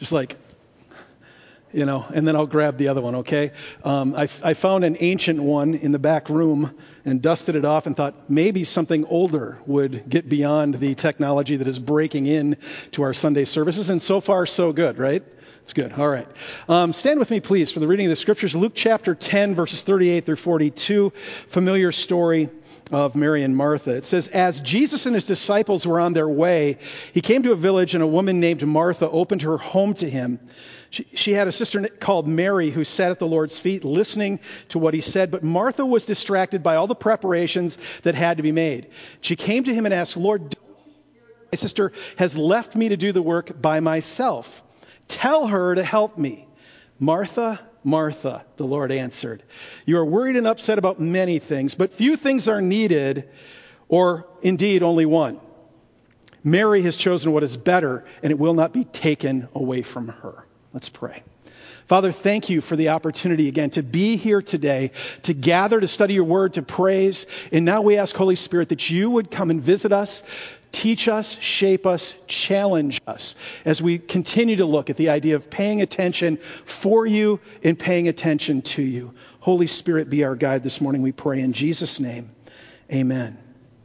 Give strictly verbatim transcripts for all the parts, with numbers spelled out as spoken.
Just like, you know, and then I'll grab the other one, okay? Um, I, I found an ancient one in the back room and dusted it off and thought maybe something older would get beyond the technology that is breaking in to our Sunday services. And so far, so good, right? It's good. All right. Um, stand with me, please, for the reading of the scriptures. Luke chapter ten, verses thirty-eight through forty-two. Familiar story of Mary and Martha. It says, as Jesus and his disciples were on their way, he came to a village, and a woman named Martha opened her home to him. She, she had a sister called Mary who sat at the Lord's feet listening to what he said, but Martha was distracted by all the preparations that had to be made. She came to him and asked, Lord, don't you care my sister has left me to do the work by myself? Tell her to help me. Martha, Martha, the Lord answered, you are worried and upset about many things, but few things are needed, or indeed only one. Mary has chosen what is better, and it will not be taken away from her. Let's pray. Father, thank you for the opportunity again to be here today, to gather, to study your word, to praise. And now we ask, Holy Spirit, that you would come and visit us, teach us, shape us, challenge us as we continue to look at the idea of paying attention for you and paying attention to you. Holy Spirit, be our guide this morning, we pray in Jesus' name. Amen.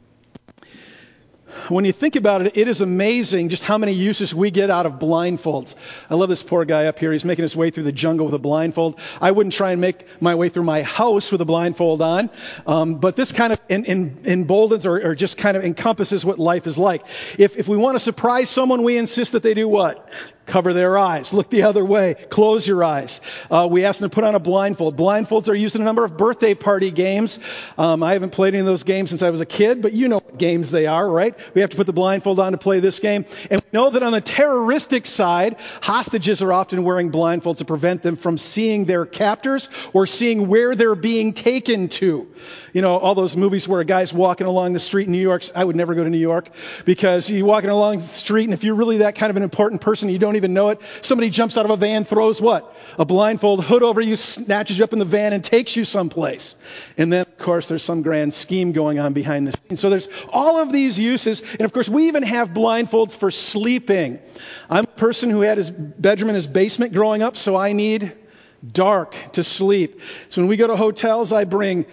When you think about it, it is amazing just how many uses we get out of blindfolds. I love this poor guy up here. He's making his way through the jungle with a blindfold. I wouldn't try and make my way through my house with a blindfold on. Um, but this kind of in, in, emboldens or, or just kind of encompasses what life is like. If, if we want to surprise someone, we insist that they do what? Cover their eyes. Look the other way. Close your eyes. Uh, we ask them to put on a blindfold. Blindfolds are used in a number of birthday party games. Um, I haven't played any of those games since I was a kid, but you know what games they are, right? We have to put the blindfold on to play this game. And we know that on the terroristic side, hostages are often wearing blindfolds to prevent them from seeing their captors or seeing where they're being taken to. You know, all those movies where a guy's walking along the street in New York. I would never go to New York because you're walking along the street, and if you're really that kind of an important person, you don't even know it. Somebody jumps out of a van, throws what? A blindfold hood over you, snatches you up in the van, and takes you someplace. And then, of course, there's some grand scheme going on behind the scenes. So there's all of these uses. And, of course, we even have blindfolds for sleeping. I'm a person who had his bedroom in his basement growing up, so I need dark to sleep. So when we go to hotels, I bring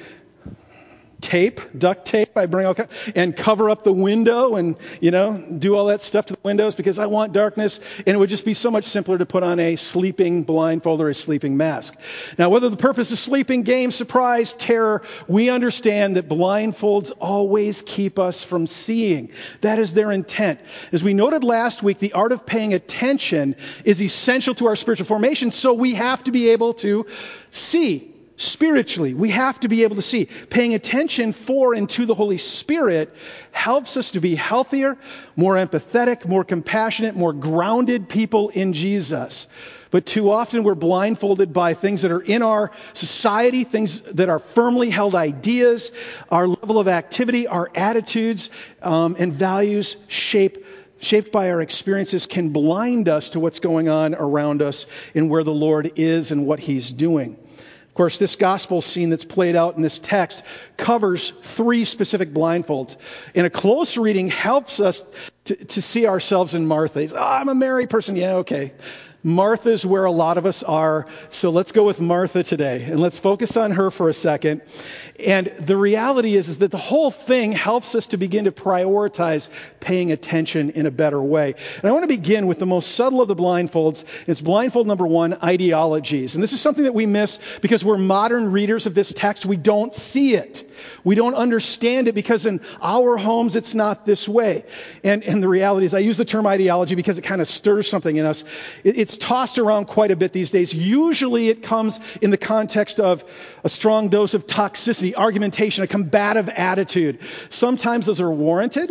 tape, duct tape, I bring all kinds, and cover up the window and, you know, do all that stuff to the windows because I want darkness. And it would just be so much simpler to put on a sleeping blindfold or a sleeping mask. Now, whether the purpose is sleeping, game, surprise, terror, we understand that blindfolds always keep us from seeing. That is their intent. As we noted last week, the art of paying attention is essential to our spiritual formation, so we have to be able to see. Spiritually, we have to be able to see. Paying attention for and to the Holy Spirit helps us to be healthier, more empathetic, more compassionate, more grounded people in Jesus. But too often we're blindfolded by things that are in our society, things that are firmly held ideas, our level of activity, our attitudes, um, and values shape shaped by our experiences can blind us to what's going on around us and where the Lord is and what He's doing. Of course, this gospel scene that's played out in this text covers three specific blindfolds. And a close reading helps us to, to see ourselves in Martha. Oh, I'm a Mary person. Yeah, okay. Martha's where a lot of us are. So let's go with Martha today. And let's focus on her for a second. And the reality is, is that the whole thing helps us to begin to prioritize paying attention in a better way. And I want to begin with the most subtle of the blindfolds. It's blindfold number one, ideologies. And this is something that we miss because we're modern readers of this text. We don't see it. We don't understand it because in our homes it's not this way. And, and the reality is, I use the term ideology because it kind of stirs something in us. It, it's tossed around quite a bit these days. Usually it comes in the context of a strong dose of toxicity, argumentation, a combative attitude. Sometimes those are warranted,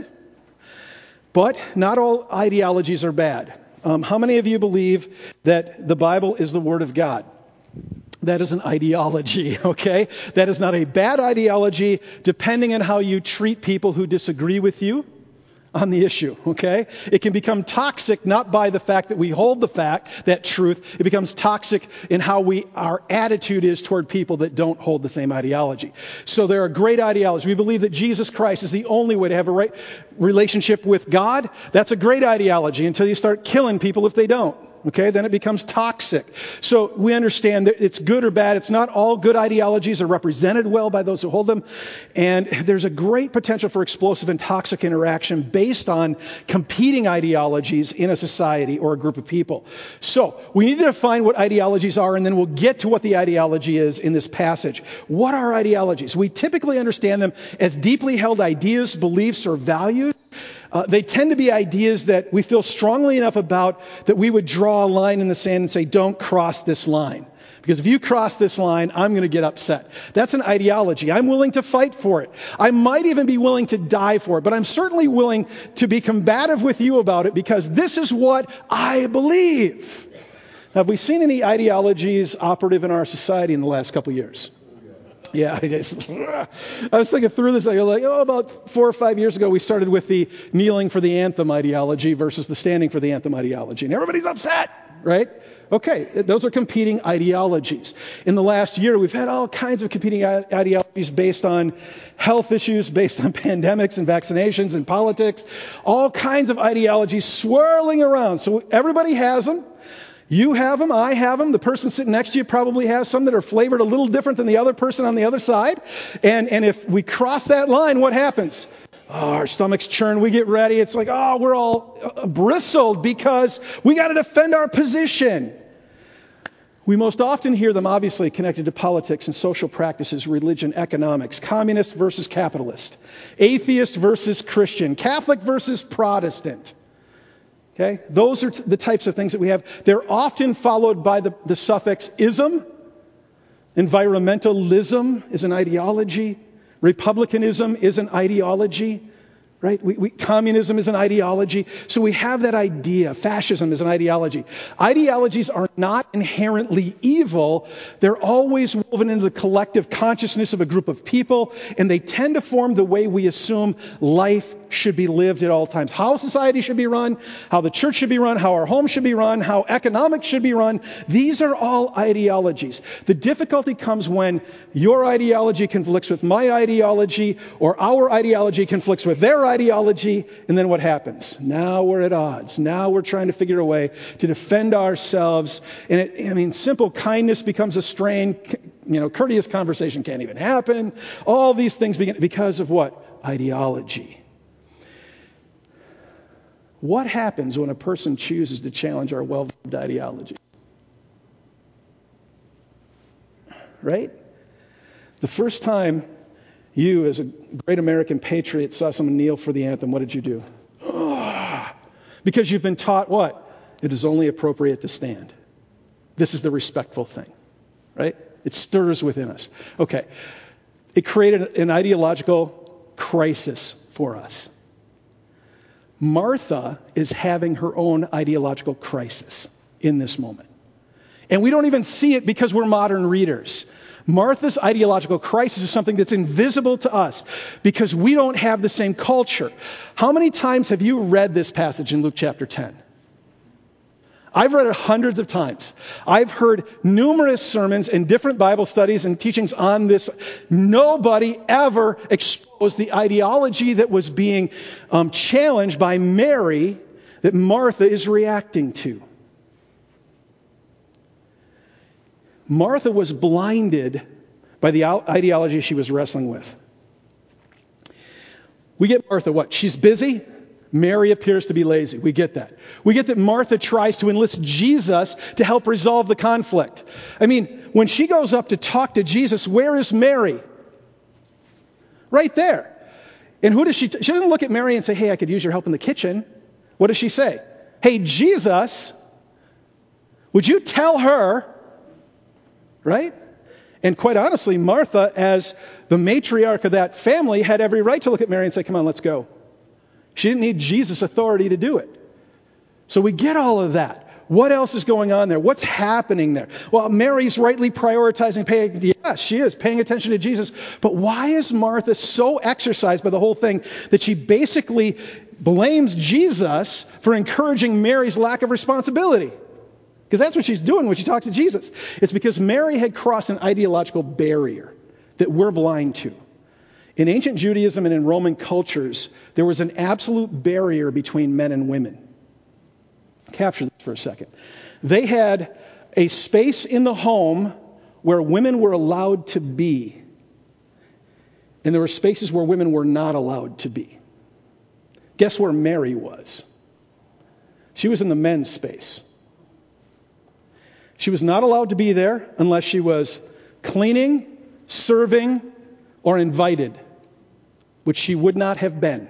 but not all ideologies are bad. Um, how many of you believe that the Bible is the Word of God? That is an ideology, okay? That is not a bad ideology, depending on how you treat people who disagree with you on the issue, okay? It can become toxic not by the fact that we hold the fact, that truth. It becomes toxic in how we our attitude is toward people that don't hold the same ideology. So there are great ideologies. We believe that Jesus Christ is the only way to have a right relationship with God. That's a great ideology until you start killing people if they don't. okay, then it becomes toxic. So we understand that it's good or bad. It's not all good ideologies are represented well by those who hold them. And there's a great potential for explosive and toxic interaction based on competing ideologies in a society or a group of people. So we need to define what ideologies are, and then we'll get to what the ideology is in this passage. What are ideologies? We typically understand them as deeply held ideas, beliefs, or values. Uh, they tend to be ideas that we feel strongly enough about that we would draw a line in the sand and say, don't cross this line. Because if you cross this line, I'm going to get upset. That's an ideology. I'm willing to fight for it. I might even be willing to die for it, but I'm certainly willing to be combative with you about it because this is what I believe. Now, have we seen any ideologies operative in our society in the last couple of years? Yeah, I just, I was thinking through this. I go like, oh, about four or five years ago, we started with the kneeling for the anthem ideology versus the standing for the anthem ideology. And everybody's upset, right? Okay, those are competing ideologies. In the last year, we've had all kinds of competing ideologies based on health issues, based on pandemics and vaccinations and politics, all kinds of ideologies swirling around. So everybody has them. You have them, I have them, the person sitting next to you probably has some that are flavored a little different than the other person on the other side. And, and if we cross that line, what happens? Oh, our stomachs churn, we get ready. It's like, oh, we're all uh, bristled because we got to defend our position. We most often hear them obviously connected to politics and social practices, religion, economics, communist versus capitalist, atheist versus Christian, Catholic versus Protestant. Okay, those are t- the types of things that we have. They're often followed by the, the suffix ism. Environmentalism is an ideology. Republicanism is an ideology. Right? We, we, communism is an ideology. So we have that idea. Fascism is an ideology. Ideologies are not inherently evil. They're always woven into the collective consciousness of a group of people, and they tend to form the way we assume life should be lived at all times. How society should be run, how the church should be run, how our home should be run, how economics should be run. These are all ideologies. The difficulty comes when your ideology conflicts with my ideology, or our ideology conflicts with their ideology, and then what happens? Now we're at odds. Now we're trying to figure a way to defend ourselves. And it, I mean, simple kindness becomes a strain. You know, courteous conversation can't even happen. All these things begin because of what? Ideology. What happens when a person chooses to challenge our well-formed ideology? Right? The first time you, as a great American patriot, saw someone kneel for the anthem, what did you do? Oh, because you've been taught what? It is only appropriate to stand. This is the respectful thing. Right? It stirs within us. Okay. It created an ideological crisis for us. Martha is having her own ideological crisis in this moment. And we don't even see it because we're modern readers. Martha's ideological crisis is something that's invisible to us because we don't have the same culture. How many times have you read this passage in Luke chapter ten? I've read it hundreds of times. I've heard numerous sermons and different Bible studies and teachings on this. Nobody ever exposed the ideology that was being um, challenged by Mary that Martha is reacting to. Martha was blinded by the ideology she was wrestling with. We get Martha what? She's busy. Mary appears to be lazy. We get that. We get that Martha tries to enlist Jesus to help resolve the conflict. I mean, when she goes up to talk to Jesus, where is Mary? Right there. And who does she, t- she doesn't look at Mary and say, hey, I could use your help in the kitchen. What does she say? Hey, Jesus, would you tell her, right? And quite honestly, Martha, as the matriarch of that family, had every right to look at Mary and say, come on, let's go. She didn't need Jesus' authority to do it. So we get all of that. What else is going on there? What's happening there? Well, Mary's rightly prioritizing, paying, yes, she is paying attention to Jesus. But why is Martha so exercised by the whole thing that she basically blames Jesus for encouraging Mary's lack of responsibility? Because that's what she's doing when she talks to Jesus. It's because Mary had crossed an ideological barrier that we're blind to. In ancient Judaism and in Roman cultures, there was an absolute barrier between men and women. Capture this for a second. They had a space in the home where women were allowed to be. And there were spaces where women were not allowed to be. Guess where Mary was? She was in the men's space. She was not allowed to be there unless she was cleaning, serving, or invited, which she would not have been.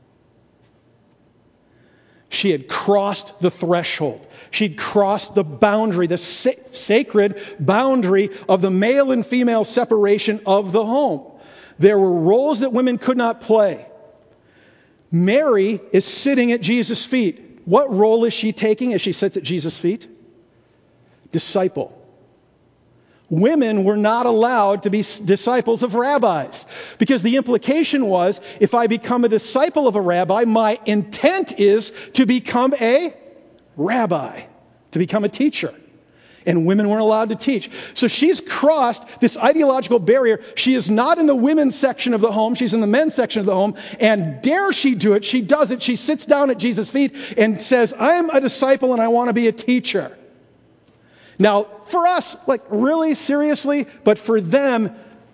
She had crossed the threshold. She'd crossed the boundary, the sa- sacred boundary of the male and female separation of the home. There were roles that women could not play. Mary is sitting at Jesus' feet. What role is she taking as she sits at Jesus' feet? Disciple. Women were not allowed to be disciples of rabbis because the implication was, if I become a disciple of a rabbi, my intent is to become a rabbi, to become a teacher. And women weren't allowed to teach. So she's crossed this ideological barrier. She is not in the women's section of the home. She's in the men's section of the home. And dare she do it, she does it. She sits down at Jesus' feet and says, I'm a disciple and I want to be a teacher. Now, for us, like really seriously, but for them,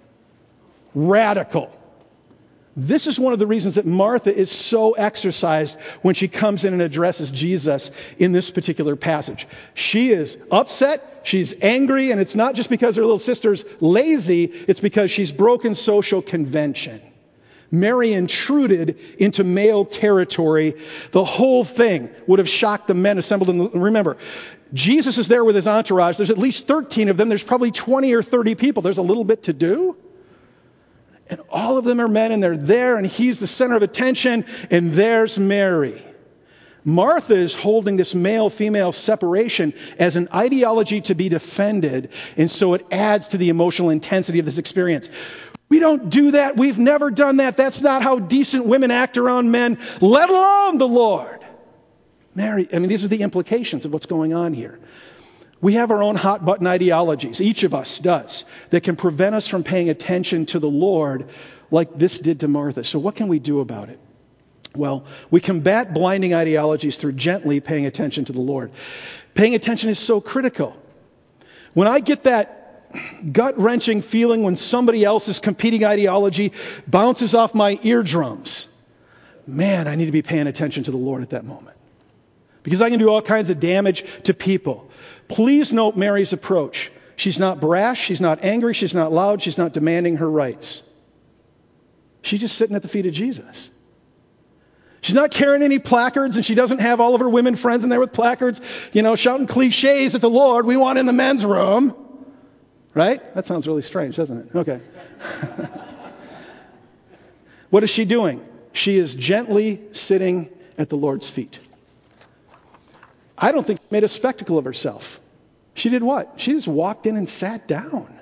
radical. This is one of the reasons that Martha is so exercised when she comes in and addresses Jesus in this particular passage. She is upset, she's angry, and it's not just because her little sister's lazy, it's because she's broken social convention. Mary intruded into male territory. The whole thing would have shocked the men assembled in the, remember, Jesus is there with his entourage. There's at least thirteen of them. There's probably twenty or thirty people. There's a little bit to do. And all of them are men, and they're there, and he's the center of attention, and there's Mary. Martha is holding this male-female separation as an ideology to be defended, and so it adds to the emotional intensity of this experience. We don't do that. We've never done that. That's not how decent women act around men, let alone the Lord. Mary, I mean, these are the implications of what's going on here. We have our own hot-button ideologies, each of us does, that can prevent us from paying attention to the Lord like this did to Martha. So what can we do about it? Well, we combat blinding ideologies through gently paying attention to the Lord. Paying attention is so critical. When I get that gut-wrenching feeling when somebody else's competing ideology bounces off my eardrums, man, I need to be paying attention to the Lord at that moment. Because I can do all kinds of damage to people. Please note Mary's approach. She's not brash, she's not angry, she's not loud, she's not demanding her rights. She's just sitting at the feet of Jesus. She's not carrying any placards, and she doesn't have all of her women friends in there with placards, you know, shouting cliches at the Lord, we want in the men's room. Right? That sounds really strange, doesn't it? Okay. What is she doing? She is gently sitting at the Lord's feet. I don't think she made a spectacle of herself. She did what? She just walked in and sat down.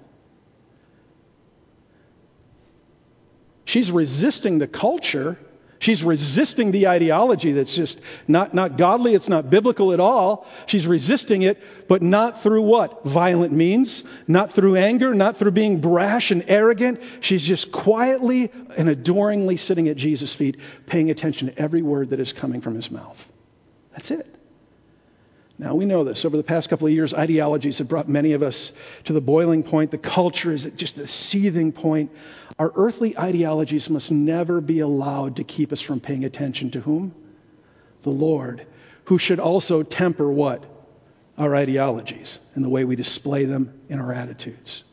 She's resisting the culture. She's resisting the ideology that's just not, not godly. It's not biblical at all. She's resisting it, but not through what? Violent means. Not through anger. Not through being brash and arrogant. She's just quietly and adoringly sitting at Jesus' feet, paying attention to every word that is coming from his mouth. That's it. Now, we know this. Over the past couple of years, ideologies have brought many of us to the boiling point. The culture is at just the seething point. Our earthly ideologies must never be allowed to keep us from paying attention to whom? The Lord, who should also temper what? Our ideologies and the way we display them in our attitudes.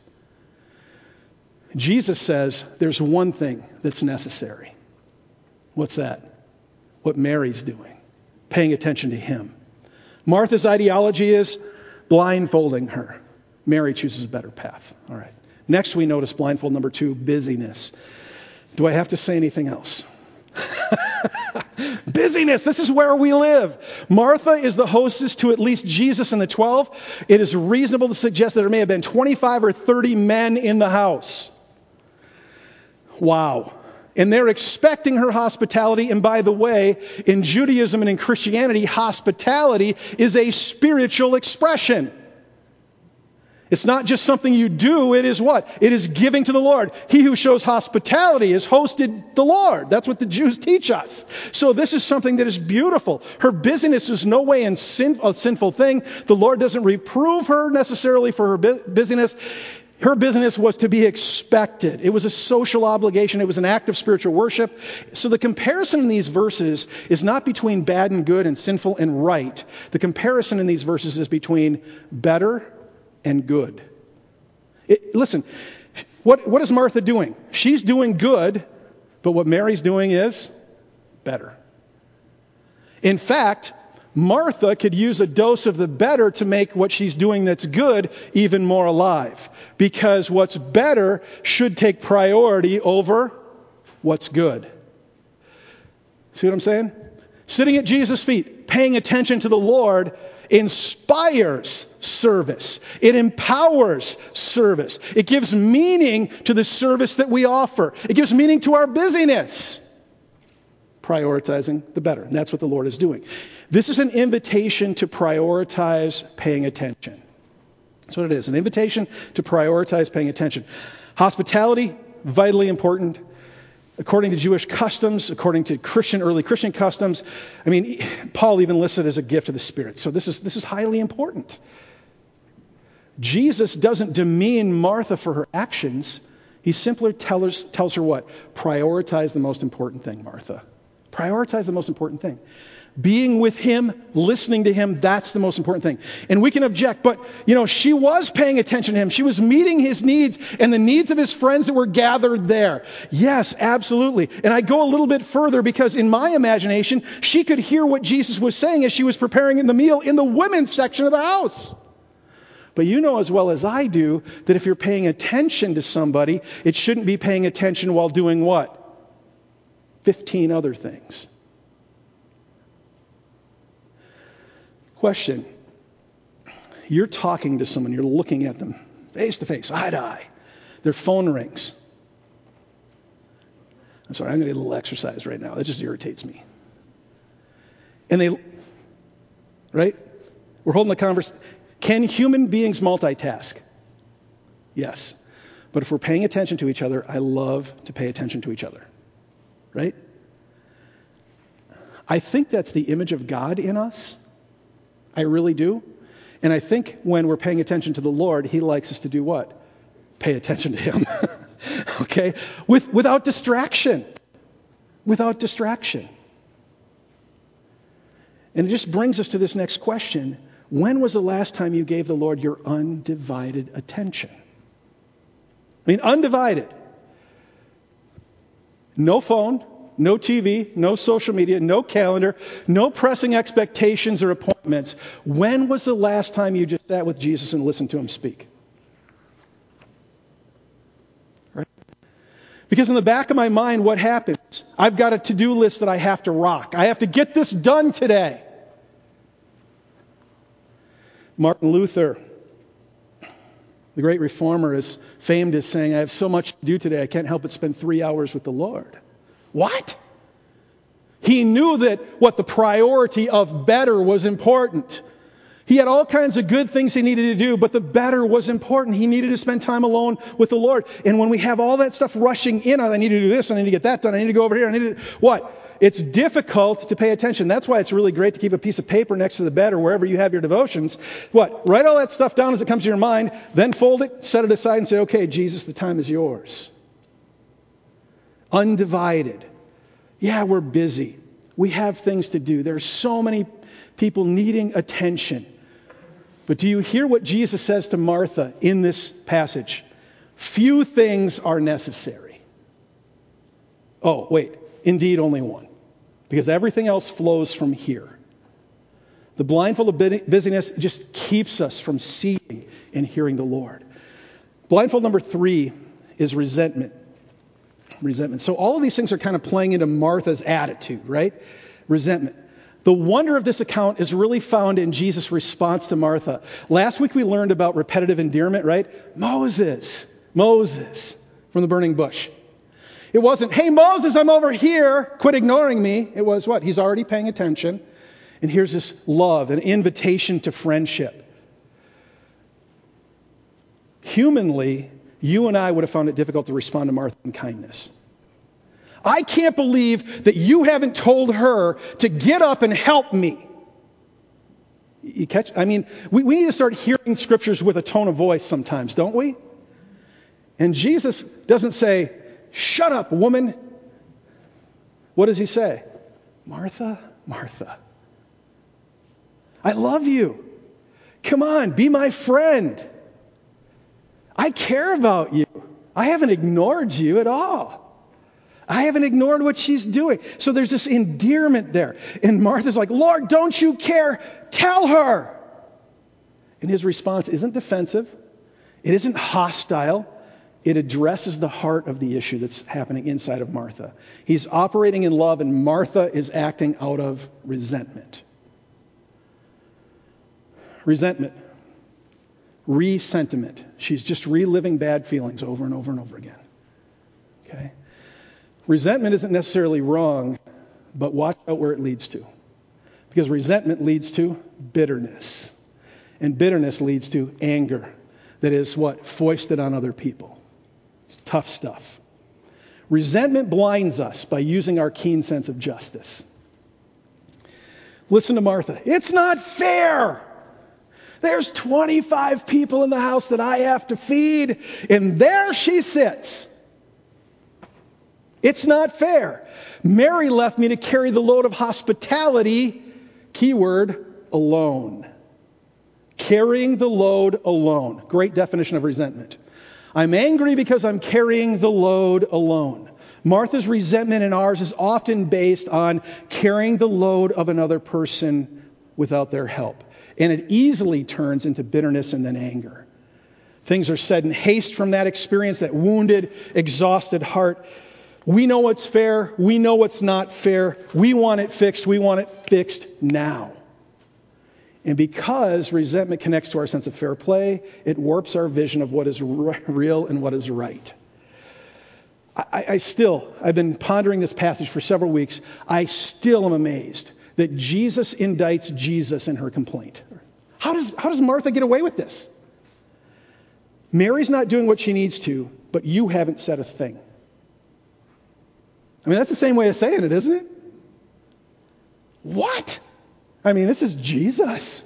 Jesus says there's one thing that's necessary. What's that? What Mary's doing. Paying attention to him. Martha's ideology is blindfolding her. Mary chooses a better path. All right. Next, we notice blindfold number two, busyness. Do I have to say anything else? Busyness. This is where we live. Martha is the hostess to at least Jesus and the twelve. It is reasonable to suggest that there may have been twenty-five or thirty men in the house. Wow. And they're expecting her hospitality. And by the way, in Judaism and in Christianity, hospitality is a spiritual expression. It's not just something you do. It is what? It is giving to the Lord. He who shows hospitality has hosted the Lord. That's what the Jews teach us. So this is something that is beautiful. Her busyness is no way in sin, a sinful thing. The Lord doesn't reprove her necessarily for her bu- busyness. Her business was to be expected. It was a social obligation. It was an act of spiritual worship. So the comparison in these verses is not between bad and good and sinful and right. The comparison in these verses is between better and good. It, listen, what, what is Martha doing? She's doing good, but what Mary's doing is better. In fact, Martha could use a dose of the better to make what she's doing that's good even more alive. Because what's better should take priority over what's good. See what I'm saying? Sitting at Jesus' feet, paying attention to the Lord, inspires service. It empowers service. It gives meaning to the service that we offer. It gives meaning to our busyness. Prioritizing the better. And that's what the Lord is doing. This is an invitation to prioritize paying attention. That's what it is. An invitation to prioritize paying attention. Hospitality, vitally important. According to Jewish customs, according to Christian, early Christian customs, I mean, Paul even listed it as a gift of the Spirit. So this is this is highly important. Jesus doesn't demean Martha for her actions. He simply tells, tells her what? Prioritize the most important thing, Martha. Prioritize the most important thing. Being with him, listening to him, that's the most important thing. And we can object, but, you know, she was paying attention to him. She was meeting his needs and the needs of his friends that were gathered there. Yes, absolutely. And I go a little bit further because in my imagination, she could hear what Jesus was saying as she was preparing the meal in the women's section of the house. But you know as well as I do that if you're paying attention to somebody, it shouldn't be paying attention while doing what? fifteen other things. Question. You're talking to someone, you're looking at them face to face, eye to eye. Their phone rings. I'm sorry, I'm going to get a little exercise right now. That just irritates me. And they, right? We're holding a conversation. Can human beings multitask? Yes. But if we're paying attention to each other, I love to pay attention to each other. Right? I think that's the image of God in us. I really do. And I think when we're paying attention to the Lord, he likes us to do what? Pay attention to him. Okay? With, without distraction. Without distraction. And it just brings us to this next question. When was the last time you gave the Lord your undivided attention? I mean, undivided. No phone, no T V, no social media, no calendar, no pressing expectations or appointments. When was the last time you just sat with Jesus and listened to him speak? Right? Because in the back of my mind, what happens? I've got a to-do list that I have to rock. I have to get this done today. Martin Luther, the great reformer, is famed as saying, I have so much to do today, I can't help but spend three hours with the Lord. What? He knew that what the priority of better was important. He had all kinds of good things he needed to do, but the better was important. He needed to spend time alone with the Lord. And when we have all that stuff rushing in, I need to do this, I need to get that done, I need to go over here, I need to... What? It's difficult to pay attention. That's why it's really great to keep a piece of paper next to the bed or wherever you have your devotions. What? Write all that stuff down as it comes to your mind, then fold it, set it aside and say, okay, Jesus, the time is yours. Undivided. Yeah, we're busy. We have things to do. There are so many people needing attention. But do you hear what Jesus says to Martha in this passage? Few things are necessary. Oh, wait. Indeed, only one. Because everything else flows from here. The blindfold of busyness just keeps us from seeing and hearing the Lord. Blindfold number three is resentment. Resentment. So all of these things are kind of playing into Martha's attitude, right? Resentment. The wonder of this account is really found in Jesus' response to Martha. Last week we learned about repetitive endearment, right? Moses. Moses from the burning bush. It wasn't, hey, Moses, I'm over here. Quit ignoring me. It was what? He's already paying attention. And here's this love, an invitation to friendship. humanly, you and I would have found it difficult to respond to Martha in kindness. I can't believe that you haven't told her to get up and help me. You catch? I mean, we, we need to start hearing scriptures with a tone of voice sometimes, don't we? And Jesus doesn't say, shut up, woman. What does he say? Martha, Martha, I love you. Come on, be my friend. I care about you. I haven't ignored you at all. I haven't ignored what she's doing. So there's this endearment there. And Martha's like, Lord, don't you care? Tell her. And his response isn't defensive. It isn't hostile. It addresses the heart of the issue that's happening inside of Martha. He's operating in love, and Martha is acting out of resentment. Resentment. Resentiment. She's just reliving bad feelings over and over and over again. Okay? Resentment isn't necessarily wrong, but watch out where it leads to. Because resentment leads to bitterness. And bitterness leads to anger that is what? Foisted on other people. It's tough stuff. Resentment blinds us by using our keen sense of justice. Listen to Martha. It's not fair. There's twenty-five people in the house that I have to feed, and there she sits. It's not fair. Mary left me to carry the load of hospitality, keyword, alone. Carrying the load alone. Great definition of resentment. I'm angry because I'm carrying the load alone. Martha's resentment and ours is often based on carrying the load of another person without their help. And it easily turns into bitterness and then anger. Things are said in haste from that experience, that wounded, exhausted heart. We know what's fair. We know what's not fair. We want it fixed. We want it fixed now. And because resentment connects to our sense of fair play, it warps our vision of what is r- real and what is right. I, I still, I've been pondering this passage for several weeks. I still am amazed that Jesus indicts Jesus in her complaint. How does, how does Martha get away with this? Mary's not doing what she needs to, but you haven't said a thing. I mean, that's the same way of saying it, isn't it? What? I mean, this is Jesus.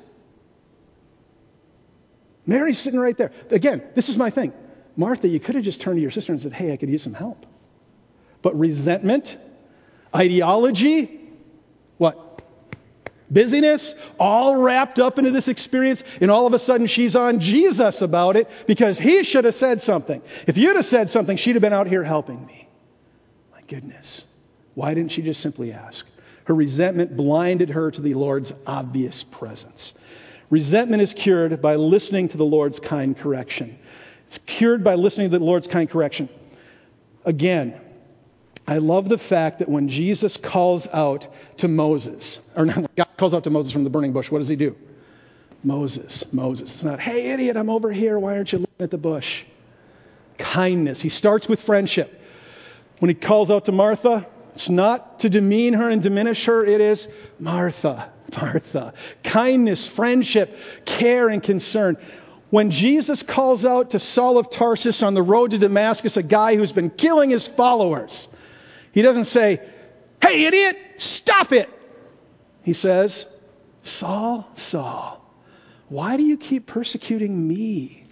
Mary's sitting right there. Again, this is my thing. Martha, you could have just turned to your sister and said, hey, I could use some help. But resentment, ideology, what? Busyness, all wrapped up into this experience, and all of a sudden she's on Jesus about it because he should have said something. If you'd have said something, she'd have been out here helping me. My goodness. Why didn't she just simply ask? Her resentment blinded her to the Lord's obvious presence. Resentment is cured by listening to the Lord's kind correction. It's cured by listening to the Lord's kind correction. Again, I love the fact that when Jesus calls out to Moses, or not, when God calls out to Moses from the burning bush, what does he do? Moses, Moses. It's not, hey, idiot, I'm over here. Why aren't you looking at the bush? Kindness. He starts with friendship. When he calls out to Martha, it's not to demean her and diminish her. It is Martha, Martha. Kindness, friendship, care, and concern. When Jesus calls out to Saul of Tarsus on the road to Damascus, a guy who's been killing his followers, he doesn't say, hey, idiot, stop it. He says, Saul, Saul, why do you keep persecuting me?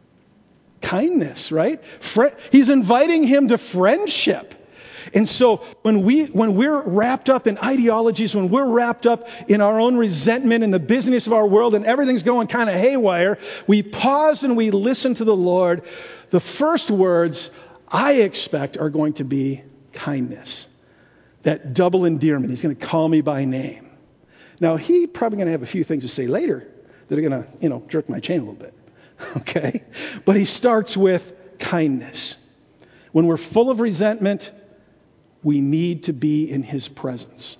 Kindness, right? Fre- He's inviting him to friendship. And so when, we, when we're wrapped up in ideologies, when we're wrapped up in our own resentment and the business of our world and everything's going kind of haywire, we pause and we listen to the Lord. The first words I expect are going to be kindness. That double endearment. He's going to call me by name. Now, he's probably going to have a few things to say later that are going to, you know, jerk my chain a little bit. Okay? But he starts with kindness. When we're full of resentment, we need to be in his presence.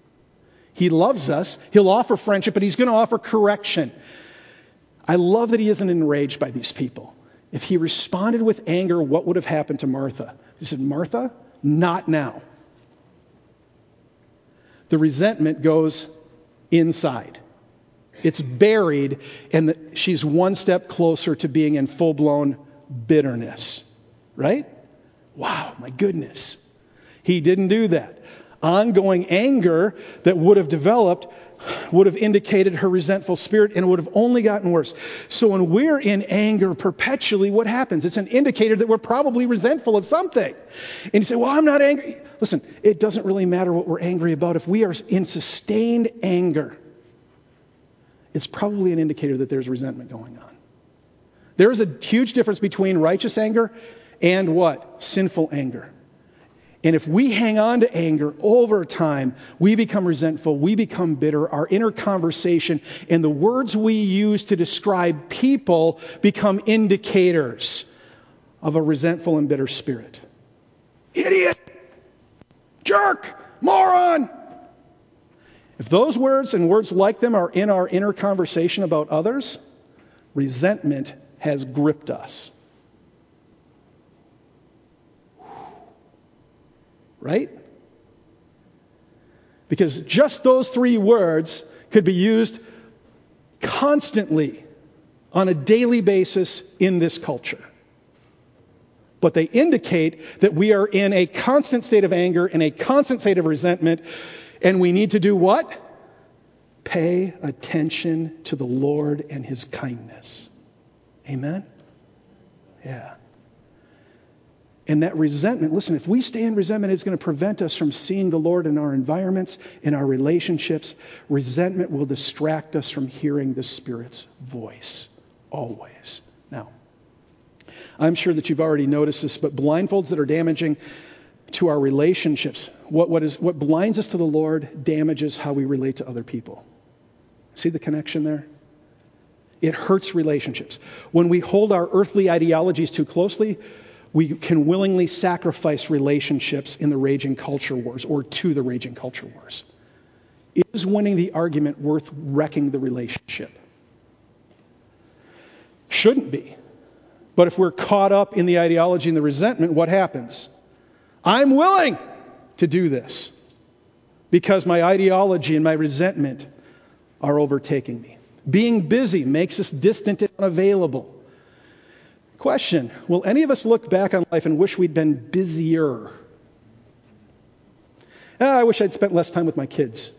He loves us. He'll offer friendship, but he's going to offer correction. I love that he isn't enraged by these people. If he responded with anger, what would have happened to Martha? He said, Martha, not now. The resentment goes inside. It's buried, and the, she's one step closer to being in full-blown bitterness. Right? Wow, my goodness. He didn't do that. Ongoing anger that would have developed would have indicated her resentful spirit and would have only gotten worse. So when we're in anger perpetually, what happens? It's an indicator that we're probably resentful of something. And you say, well, I'm not angry. Listen, it doesn't really matter what we're angry about. If we are in sustained anger, it's probably an indicator that there's resentment going on. There is a huge difference between righteous anger and what? Sinful anger. And if we hang on to anger over time, we become resentful, we become bitter, our inner conversation and the words we use to describe people become indicators of a resentful and bitter spirit. Idiot! Jerk! Moron! If those words and words like them are in our inner conversation about others, resentment has gripped us. Right? Because just those three words could be used constantly on a daily basis in this culture. But they indicate that we are in a constant state of anger, in a constant state of resentment, and we need to do what? Pay attention to the Lord and His kindness. Amen? Yeah. And that resentment, listen, if we stay in resentment, it's going to prevent us from seeing the Lord in our environments, in our relationships. Resentment will distract us from hearing the Spirit's voice, always. Now, I'm sure that you've already noticed this, but blindfolds that are damaging to our relationships, what, what, is, what blinds us to the Lord damages how we relate to other people. See the connection there? It hurts relationships. When we hold our earthly ideologies too closely, we can willingly sacrifice relationships in the raging culture wars or to the raging culture wars. Is winning the argument worth wrecking the relationship? Shouldn't be. But if we're caught up in the ideology and the resentment, what happens? I'm willing to do this because my ideology and my resentment are overtaking me. Being busy makes us distant and unavailable. Question, will any of us look back on life and wish we'd been busier? Ah, I wish I'd spent less time with my kids.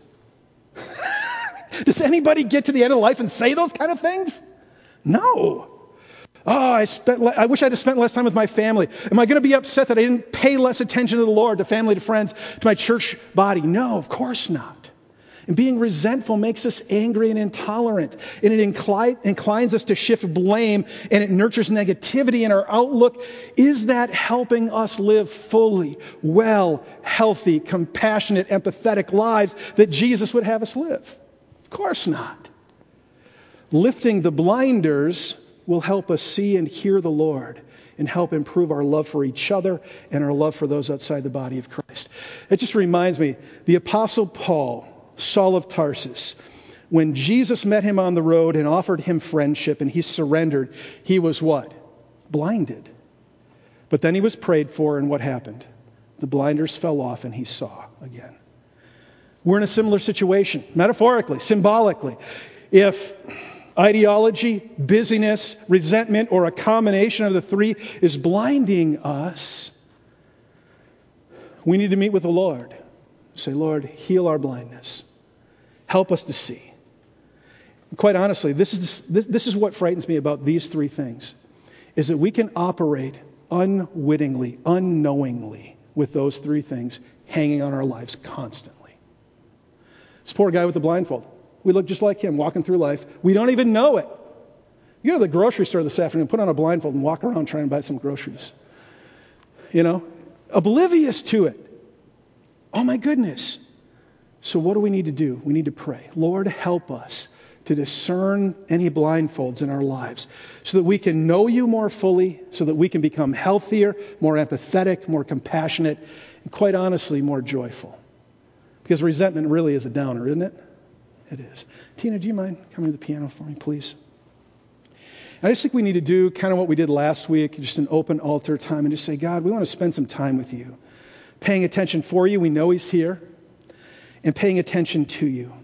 Does anybody get to the end of life and say those kind of things? No. Oh, I spent. Le- I wish I'd have spent less time with my family. Am I going to be upset that I didn't pay less attention to the Lord, to family, to friends, to my church body? No, of course not. And being resentful makes us angry and intolerant. And it incli- inclines us to shift blame, and it nurtures negativity in our outlook. Is that helping us live fully, well, healthy, compassionate, empathetic lives that Jesus would have us live? Of course not. Lifting the blinders will help us see and hear the Lord and help improve our love for each other and our love for those outside the body of Christ. It just reminds me, the Apostle Paul, Saul of Tarsus, when Jesus met him on the road and offered him friendship and he surrendered, he was what? Blinded. But then he was prayed for, and what happened? The blinders fell off and he saw again. We're in a similar situation, metaphorically, symbolically. If ideology, busyness, resentment, or a combination of the three is blinding us, we need to meet with the Lord. Say, Lord, heal our blindness. Help us to see. And quite honestly, this is this, this is what frightens me about these three things, is that we can operate unwittingly, unknowingly with those three things hanging on our lives constantly. This poor guy with the blindfold. We look just like him, walking through life. We don't even know it. You go to the grocery store this afternoon, put on a blindfold and walk around trying to buy some groceries. You know, oblivious to it. Oh my goodness. So what do we need to do? We need to pray. Lord, help us to discern any blindfolds in our lives so that we can know you more fully, so that we can become healthier, more empathetic, more compassionate, and quite honestly, more joyful. Because resentment really is a downer, isn't it? It is. Tina, do you mind coming to the piano for me, please? I just think we need to do kind of what we did last week, just an open altar time, and just say, God, we want to spend some time with you. Paying attention for you, we know he's here, and paying attention to you.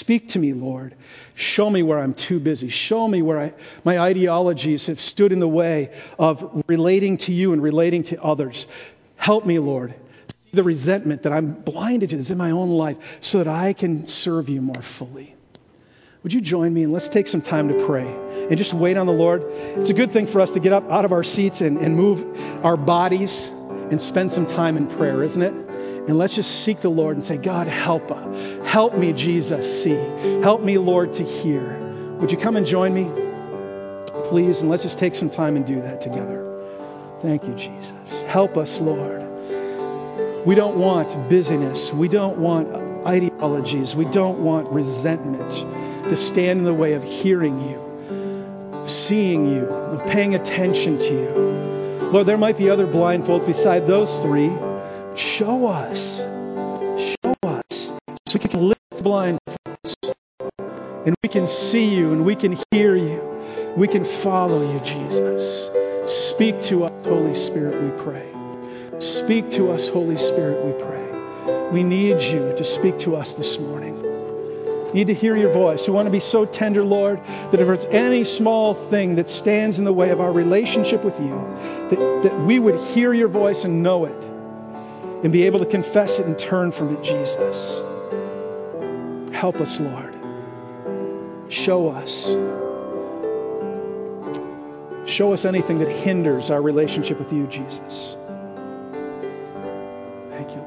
Speak to me, Lord. Show me where I'm too busy. Show me where I, my ideologies have stood in the way of relating to you and relating to others. Help me, Lord. See the resentment that I'm blinded to is in my own life so that I can serve you more fully. Would you join me and let's take some time to pray and just wait on the Lord. It's a good thing for us to get up out of our seats and, and move our bodies and spend some time in prayer, isn't it? And let's just seek the Lord and say, God, help us. Help me, Jesus, see. Help me, Lord, to hear. Would you come and join me, please? And let's just take some time and do that together. Thank you, Jesus. Help us, Lord. We don't want busyness. We don't want ideologies. We don't want resentment to stand in the way of hearing you, seeing you, of paying attention to you. Lord, there might be other blindfolds beside those three. Show us. Show us. So we can lift the blindfolds. And we can see you and we can hear you. We can follow you, Jesus. Speak to us, Holy Spirit, we pray. Speak to us, Holy Spirit, we pray. We need you to speak to us this morning. We need to hear your voice. We want to be so tender, Lord, that if there's any small thing that stands in the way of our relationship with you, that, that we would hear your voice and know it. And be able to confess it and turn from it, Jesus. Help us, Lord. Show us. Show us anything that hinders our relationship with you, Jesus. Thank you, Lord.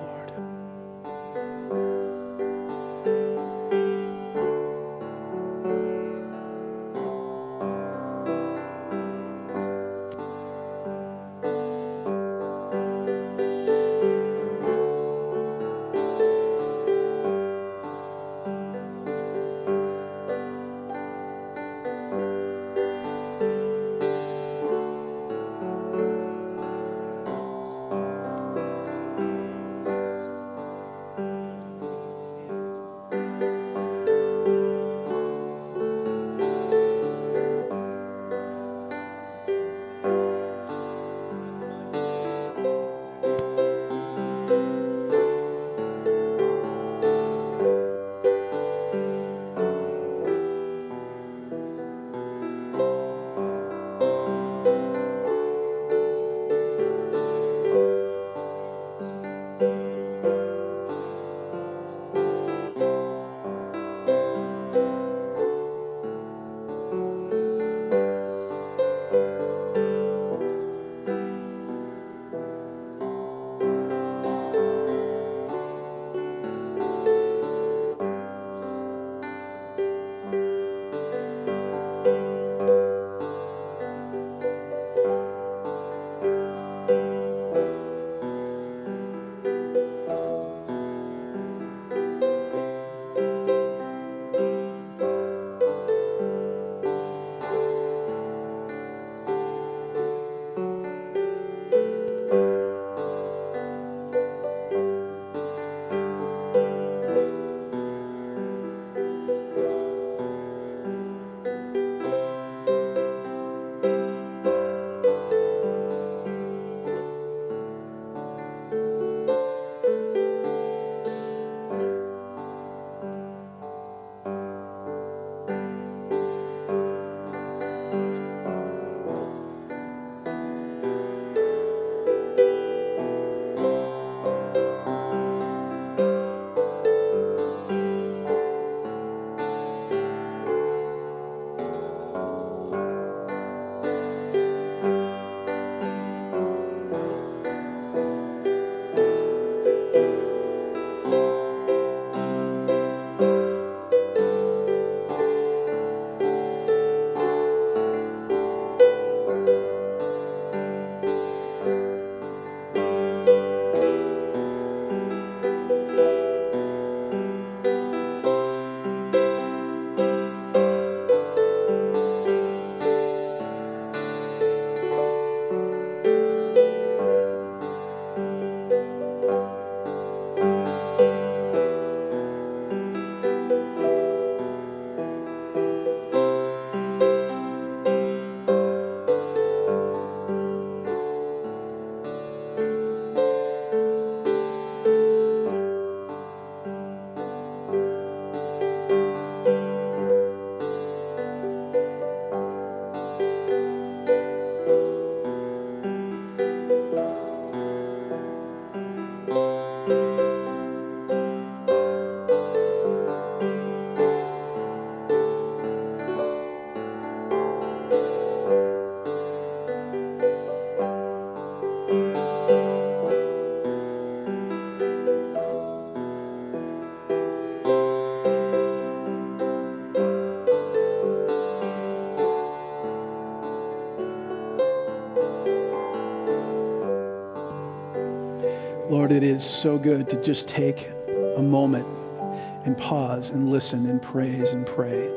Lord, it is so good to just take a moment and pause and listen and praise and pray.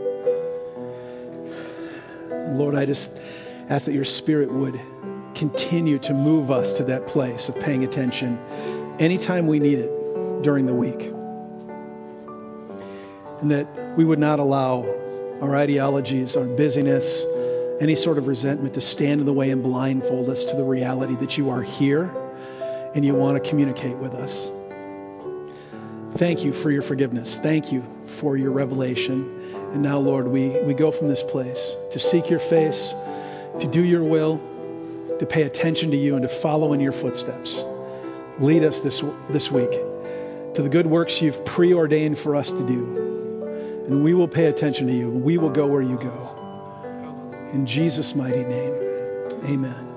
Lord, I just ask that your Spirit would continue to move us to that place of paying attention anytime we need it during the week. And that we would not allow our ideologies, our busyness, any sort of resentment to stand in the way and blindfold us to the reality that you are here and you want to communicate with us. Thank you for your forgiveness. Thank you for your revelation. And now, Lord, we, we go from this place to seek your face, to do your will, to pay attention to you, and to follow in your footsteps. Lead us this, this week to the good works you've preordained for us to do. And we will pay attention to you. We will go where you go. In Jesus' mighty name, amen.